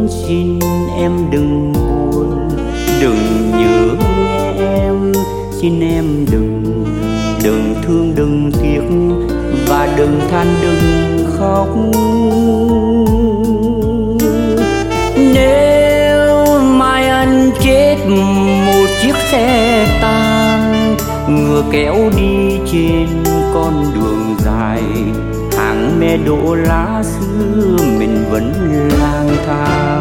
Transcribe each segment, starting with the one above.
xin em đừng buồn, đừng nhớ nghe em, xin em đừng thương đừng tiếc và đừng than đừng khóc. Nếu mai anh chết một chiếc xe tan ngựa kéo đi trên con đường dài, hàng me đỗ lá xưa mình vẫn lang thang.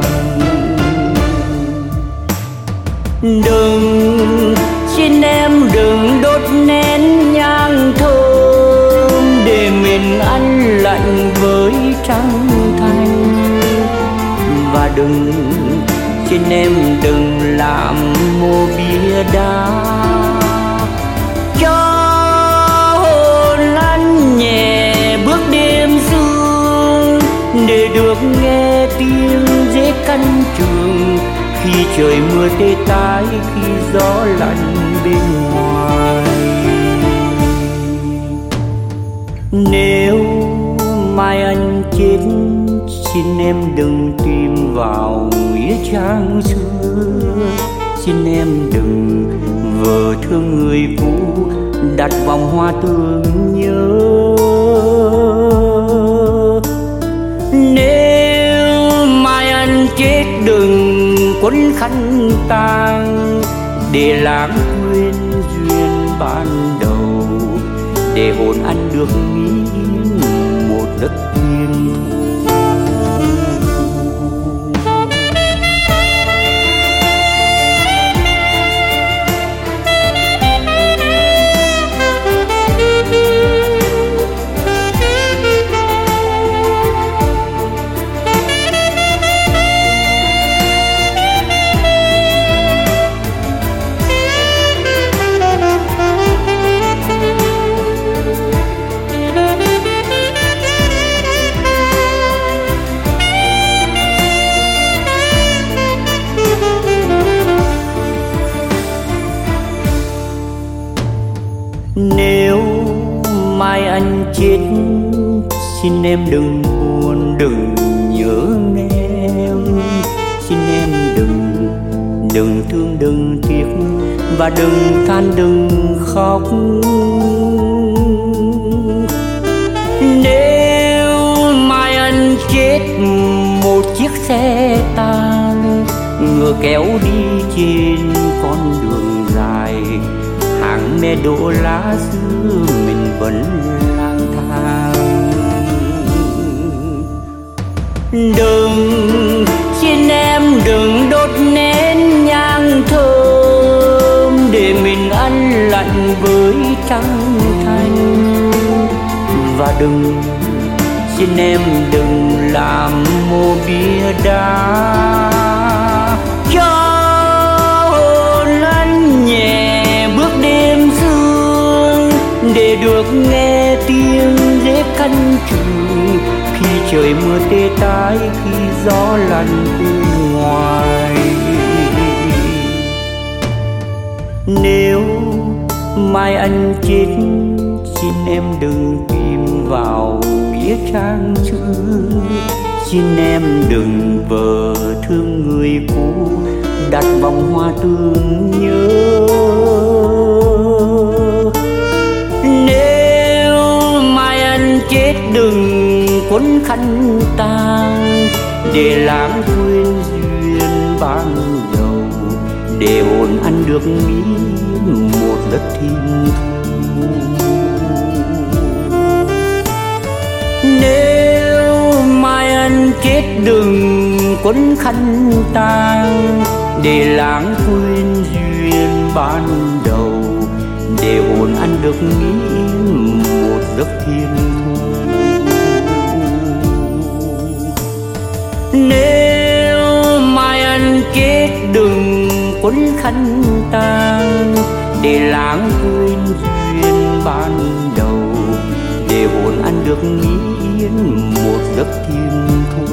Đừng, xin em đừng đốt nén nhang thơm để mình anh lạnh với trăng thanh. Và đừng, xin em đừng làm mồ bia đá cho hồn anh nhẹ bước đêm sương, để được nghe tiếng dế căn trường khi trời mưa tê tái, khi gió lạnh bên ngoài. Nếu mai anh chết, xin em đừng tìm vào nghĩa trang xưa, xin em đừng vờ thương người cũ đặt vòng hoa tưởng nhớ. Nếu mai anh chết đừng quấn khăn tang để lãng quên duyên ban đầu, để hồn anh được nghĩ một đất thiên. Nếu mai anh chết, xin em đừng buồn, đừng nhớ em, xin em đừng thương đừng tiếc và đừng than đừng khóc. Nếu mai anh chết một chiếc xe tan ngựa kéo đi trên con đường dài, hàng me đỗ lá xưa mình vẫn lang thang. Đừng, xin em đừng đốt nén nhang thơm để mình anh lạnh với trăng thanh. Và đừng, xin em đừng làm mồ bia đá cho hồn anh nhẹ bước đêm sương, để được nghe tiếng dế căn trường khi trời mưa tê tái, khi gió lạnh bên ngoài. Nếu mai anh chết, xin em đừng tìm vào nghĩa trang xưa, xin em đừng vờ thương người cũ đặt vòng hoa tưởng nhớ. Nếu mai anh chết đừng quấn khăn tang để lãng quên duyên ban đầu, để hồn anh được nghĩ một đất thiên thu. Nếu mai anh chết đừng quấn khăn tang để lãng quên duyên ban đầu, để hồn anh được nghĩ một giấc thiên thu. Nếu mai anh chết đừng quấn khăn tang để lãng quên duyên ban đầu, để hồn anh được nghĩ một giấc thiên thu.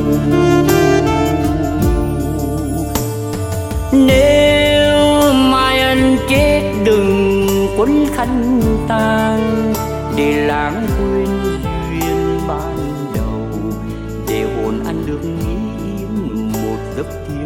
Nếu mai anh chết đừng quấn khăn tang để lãng quên duyên ban đầu, để hồn anh được nghĩ một đất kia